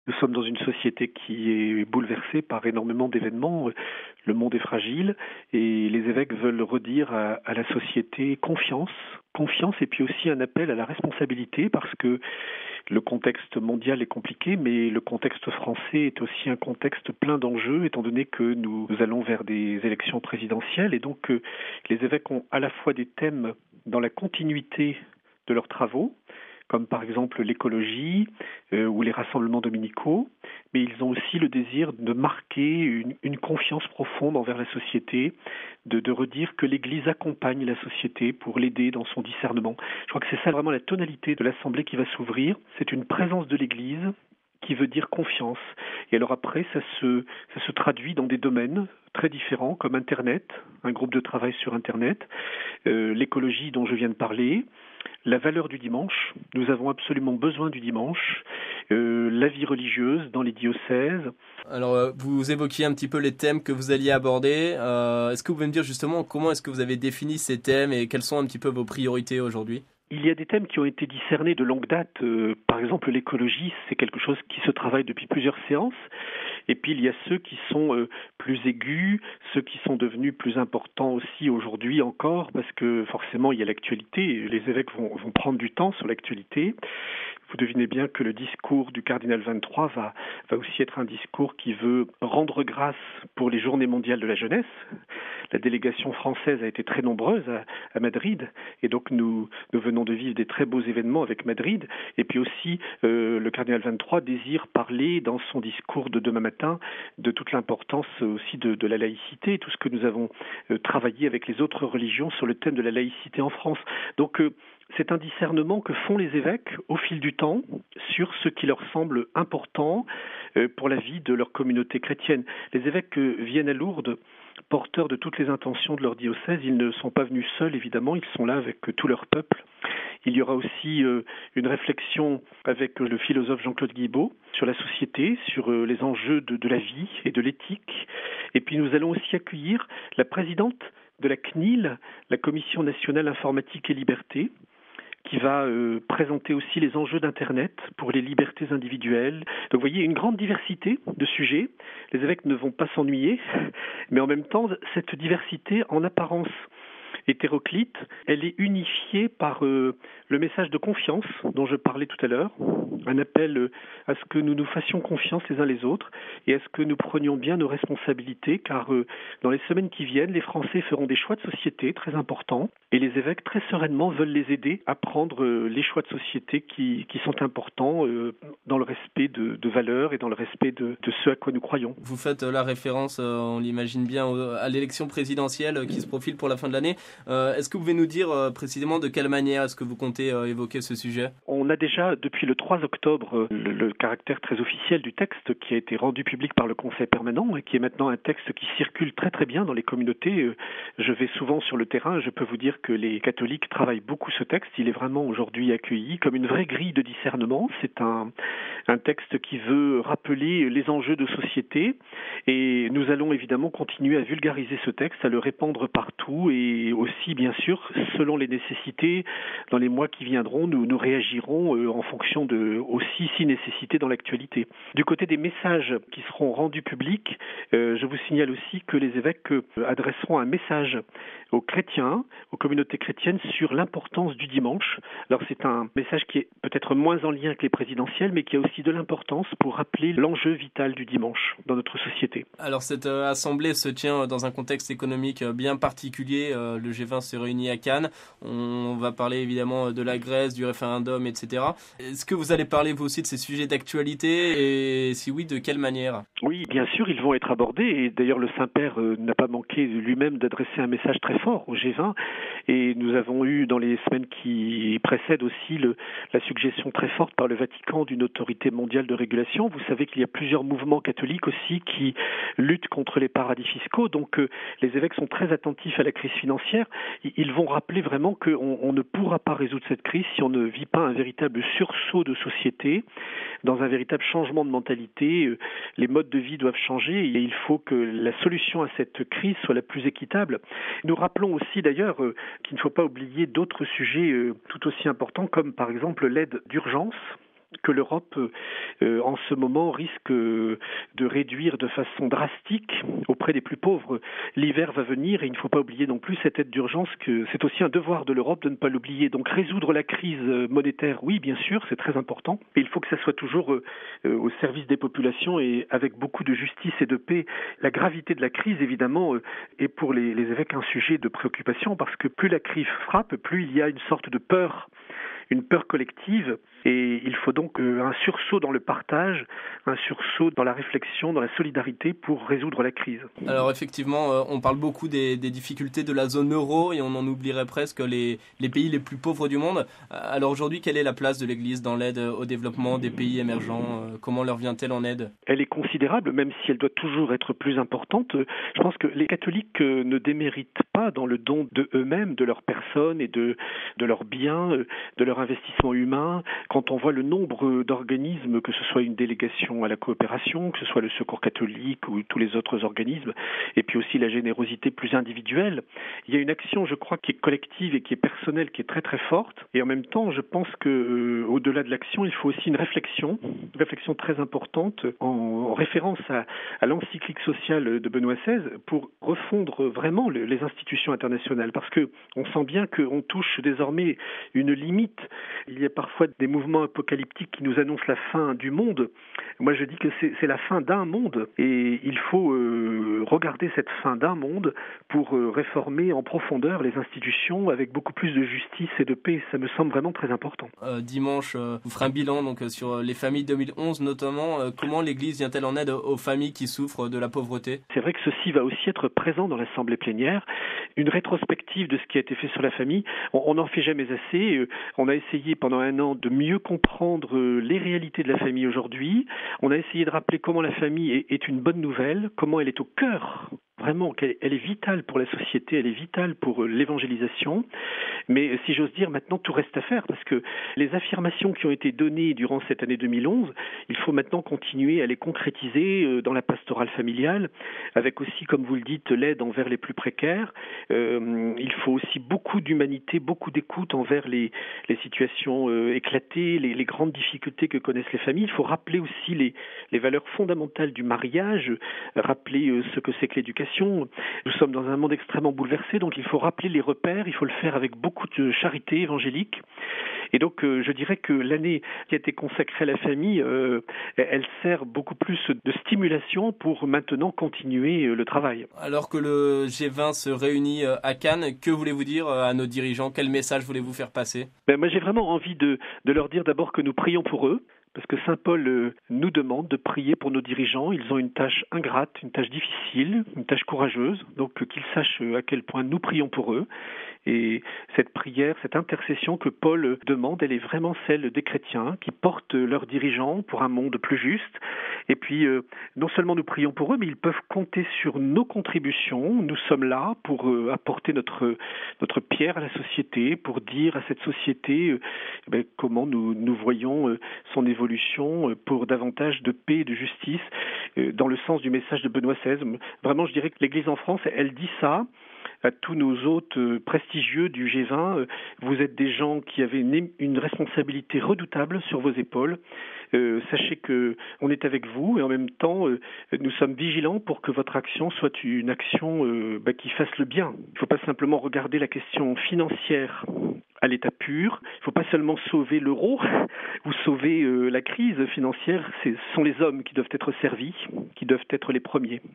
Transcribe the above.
Nous sommes dans une société qui est bouleversée par énormément d'événements. Le monde est fragile et les évêques veulent redire à la société confiance et puis aussi un appel à la responsabilité parce que le contexte mondial est compliqué, mais le contexte français est aussi un contexte plein d'enjeux étant donné que nous allons vers des élections présidentielles et donc les évêques ont à la fois des thèmes dans la continuité de leurs travaux, comme par exemple l'écologie ou les rassemblements dominicaux, mais ils ont aussi le désir de marquer une confiance profonde envers la société, de redire que l'Église accompagne la société pour l'aider dans son discernement. Je crois que c'est ça vraiment la tonalité de l'Assemblée qui va s'ouvrir, c'est une présence de l'Église qui veut dire confiance. Et alors après, ça se traduit dans des domaines très différents, comme Internet, un groupe de travail sur Internet, l'écologie dont je viens de parler, la valeur du dimanche, nous avons absolument besoin du dimanche, la vie religieuse dans les diocèses. Alors, vous évoquiez un petit peu les thèmes que vous alliez aborder. Est-ce que vous pouvez me dire justement comment est-ce que vous avez défini ces thèmes et quelles sont un petit peu vos priorités aujourd'hui ? Il y a des thèmes qui ont été discernés de longue date. Par exemple, l'écologie, c'est quelque chose qui se travaille depuis plusieurs séances. Et puis, il y a ceux qui sont plus aigus, ceux qui sont devenus plus importants aussi aujourd'hui encore, parce que forcément, il y a l'actualité. Les évêques vont prendre du temps sur l'actualité. Vous devinez bien que le discours du cardinal 23 va aussi être un discours qui veut rendre grâce pour les journées mondiales de la jeunesse. La délégation française a été très nombreuse à Madrid et donc nous venons de vivre des très beaux événements avec Madrid. Et puis aussi, le cardinal 23 désire parler dans son discours de demain matin de toute l'importance aussi de la laïcité, tout ce que nous avons travaillé avec les autres religions sur le thème de la laïcité en France. Donc c'est un discernement que font les évêques au fil du temps sur ce qui leur semble important pour la vie de leur communauté chrétienne. Les évêques viennent à Lourdes porteurs de toutes les intentions de leur diocèse. Ils ne sont pas venus seuls, évidemment, ils sont là avec tout leur peuple. Il y aura aussi une réflexion avec le philosophe Jean-Claude Guibaud sur la société, sur les enjeux de la vie et de l'éthique. Et puis nous allons aussi accueillir la présidente de la CNIL, la Commission nationale informatique et liberté, qui va présenter aussi les enjeux d'Internet pour les libertés individuelles. Donc vous voyez, une grande diversité de sujets. Les évêques ne vont pas s'ennuyer, mais en même temps, cette diversité, en apparence hétéroclite, elle est unifiée par le message de confiance dont je parlais tout à l'heure, un appel à ce que nous nous fassions confiance les uns les autres et à ce que nous prenions bien nos responsabilités, car dans les semaines qui viennent, les Français feront des choix de société très importants et les évêques très sereinement veulent les aider à prendre les choix de société qui sont importants dans le respect de valeurs et dans le respect de ce à quoi nous croyons. Vous faites la référence, on l'imagine bien, à l'élection présidentielle qui se profile pour la fin de l'année. Est-ce que vous pouvez nous dire précisément de quelle manière est-ce que vous comptez évoquer ce sujet ? On a déjà, depuis le 3 octobre, le caractère très officiel du texte qui a été rendu public par le Conseil permanent et qui est maintenant un texte qui circule très très bien dans les communautés. Je vais souvent sur le terrain, je peux vous dire que les catholiques travaillent beaucoup ce texte. Il est vraiment aujourd'hui accueilli comme une vraie grille de discernement. C'est un texte qui veut rappeler les enjeux de société et nous allons évidemment continuer à vulgariser ce texte, à le répandre partout et aussi bien sûr selon les nécessités dans les mois qui viendront nous réagirons en fonction de aussi si nécessité dans l'actualité. Du côté des messages qui seront rendus publics, je vous signale aussi que les évêques adresseront un message aux chrétiens, aux communautés chrétiennes sur l'importance du dimanche. Alors c'est un message qui est peut-être moins en lien avec les présidentielles mais qui a aussi de l'importance pour rappeler l'enjeu vital du dimanche dans notre société. Alors cette assemblée se tient dans un contexte économique bien particulier. Le G20 se réunit à Cannes. On va parler évidemment de la Grèce, du référendum, etc. Est-ce que vous allez parler vous aussi de ces sujets d'actualité et si oui, de quelle manière ? Oui, bien sûr, ils vont être abordés et d'ailleurs le Saint-Père n'a pas manqué lui-même d'adresser un message très fort au G20 et nous avons eu dans les semaines qui précèdent aussi la suggestion très forte par le Vatican d'une autorité mondiale de régulation. Vous savez qu'il y a plusieurs mouvements catholiques aussi qui luttent contre les paradis fiscaux, donc les évêques sont très attentifs à la crise financière. Ils vont rappeler vraiment qu'on ne pourra pas résoudre cette crise si on ne vit pas un véritable sursaut de société, dans un véritable changement de mentalité. Les modes de vie doivent changer et il faut que la solution à cette crise soit la plus équitable. Nous rappelons aussi d'ailleurs qu'il ne faut pas oublier d'autres sujets tout aussi importants comme par exemple l'aide d'urgence que l'Europe, en ce moment, risque de réduire de façon drastique auprès des plus pauvres. L'hiver va venir et il ne faut pas oublier non plus cette aide d'urgence, que c'est aussi un devoir de l'Europe de ne pas l'oublier. Donc résoudre la crise monétaire, oui, bien sûr, c'est très important. Et il faut que ça soit toujours au service des populations et avec beaucoup de justice et de paix. La gravité de la crise, évidemment, est pour les évêques un sujet de préoccupation, parce que plus la crise frappe, plus il y a une sorte de peur, une peur collective, et il faut donc un sursaut dans le partage, un sursaut dans la réflexion, dans la solidarité pour résoudre la crise. Alors effectivement, on parle beaucoup des difficultés de la zone euro et on en oublierait presque les pays les plus pauvres du monde. Alors aujourd'hui, quelle est la place de l'Église dans l'aide au développement des pays émergents? Comment leur vient-elle en aide? Elle est considérable, même si elle doit toujours être plus importante. Je pense que les catholiques ne déméritent pas dans le don de eux-mêmes, de leur personne et de leurs biens, de leur investissement humain. Quand on voit le nombre d'organismes, que ce soit une délégation à la coopération, que ce soit le Secours catholique ou tous les autres organismes, et puis aussi la générosité plus individuelle, il y a une action, je crois, qui est collective et qui est personnelle, qui est très très forte. Et en même temps, je pense que au-delà de l'action, il faut aussi une réflexion très importante en référence à l'encyclique sociale de Benoît XVI pour refondre vraiment les institutions internationales, parce que on sent bien qu'on touche désormais une limite. Il y a parfois des mouvements apocalyptiques qui nous annoncent la fin du monde. Moi, je dis que c'est la fin d'un monde, et il faut regarder cette fin d'un monde pour réformer en profondeur les institutions avec beaucoup plus de justice et de paix. Ça me semble vraiment très important. Dimanche, vous ferez un bilan donc sur les familles 2011 notamment. Comment l'Église vient-elle en aide aux familles qui souffrent de la pauvreté? C'est vrai que ceci va aussi être présent dans l'Assemblée plénière. Une rétrospective de ce qui a été fait sur la famille. On n'en fait jamais assez. On a essayé pendant un an de mieux comprendre les réalités de la famille aujourd'hui. On a essayé de rappeler comment la famille est une bonne nouvelle, comment elle est au cœur. Vraiment, elle est vitale pour la société, elle est vitale pour l'évangélisation. Mais si j'ose dire, maintenant tout reste à faire, parce que les affirmations qui ont été données durant cette année 2011, il faut maintenant continuer à les concrétiser dans la pastorale familiale, avec aussi, comme vous le dites, l'aide envers les plus précaires. Il faut aussi beaucoup d'humanité, beaucoup d'écoute envers les situations éclatées, les grandes difficultés que connaissent les familles. Il faut rappeler aussi les valeurs fondamentales du mariage, rappeler ce que c'est que l'éducation. Nous sommes dans un monde extrêmement bouleversé, donc il faut rappeler les repères, il faut le faire avec beaucoup de charité évangélique. Et donc je dirais que l'année qui a été consacrée à la famille, elle sert beaucoup plus de stimulation pour maintenant continuer le travail. Alors que le G20 se réunit à Cannes, que voulez-vous dire à nos dirigeants? Quel message voulez-vous faire passer? Moi j'ai vraiment envie de leur dire d'abord que nous prions pour eux. Parce que Saint Paul nous demande de prier pour nos dirigeants. Ils ont une tâche ingrate, une tâche difficile, une tâche courageuse. Donc qu'ils sachent à quel point nous prions pour eux. Et cette prière, cette intercession que Paul demande, elle est vraiment celle des chrétiens qui portent leurs dirigeants pour un monde plus juste. Et puis, non seulement nous prions pour eux, mais ils peuvent compter sur nos contributions. Nous sommes là pour apporter notre pierre à la société, pour dire à cette société comment nous voyons son évolution pour davantage de paix et de justice, dans le sens du message de Benoît XVI. Vraiment, je dirais que l'Église en France, elle dit ça à tous nos hôtes prestigieux du G20. Vous êtes des gens qui avaient une responsabilité redoutable sur vos épaules. Sachez que on est avec vous et en même temps, nous sommes vigilants pour que votre action soit une action qui fasse le bien. Il ne faut pas simplement regarder la question financière à l'état pur. Il ne faut pas seulement sauver l'euro ou sauver la crise financière. Ce sont les hommes qui doivent être servis, qui doivent être les premiers.